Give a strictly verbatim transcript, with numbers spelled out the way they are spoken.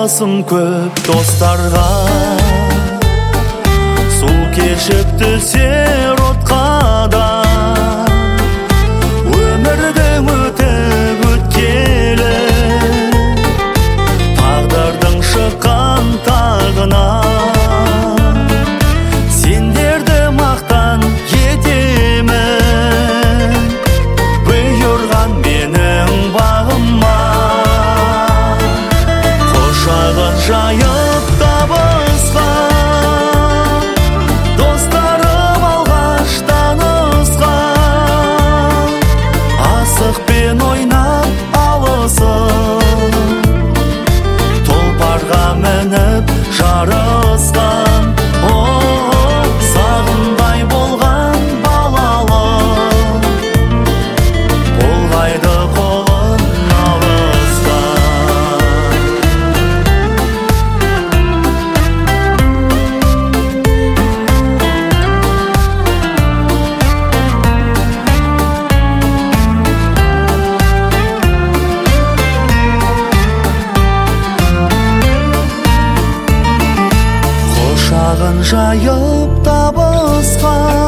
алғысым көп достарға, су кешіп түсер отқа да, өмірдің өтіп өткелі, тағдырдың шыққан тағына, сендерді мақтан етемін, бұйырған менің бағыма. Құшағын жайып табысқан, достарым алғаш танысқан, асықпен ойнап алысып, тұлпарға мініп жарысқан. О, сағындай болған балалық, бұлғайды қолын алыстан. Құшағын жайып табысқан,